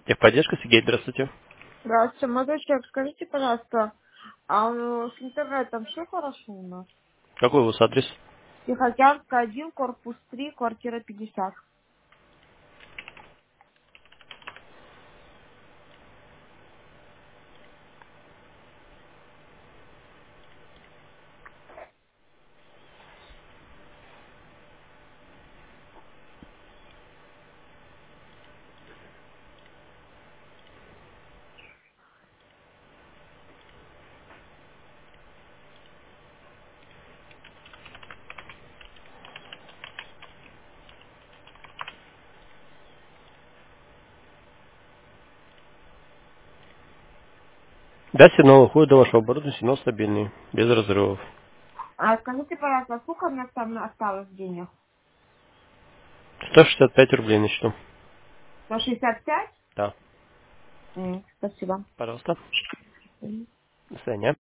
Техподдержка, Сергей, здравствуйте. Здравствуйте, молодой человек, скажите, пожалуйста, с интернетом все хорошо у нас? Какой у вас адрес? Тихоокеанская, 1, корпус 3, квартира 50. Да, сигнал уходит до вашего оборудования, сигнал стабильный, без разрывов. Скажите, пожалуйста, сколько у меня там осталось денег? 165 рублей на счету. 165? Да. Спасибо. Пожалуйста. Мгм. До свидания.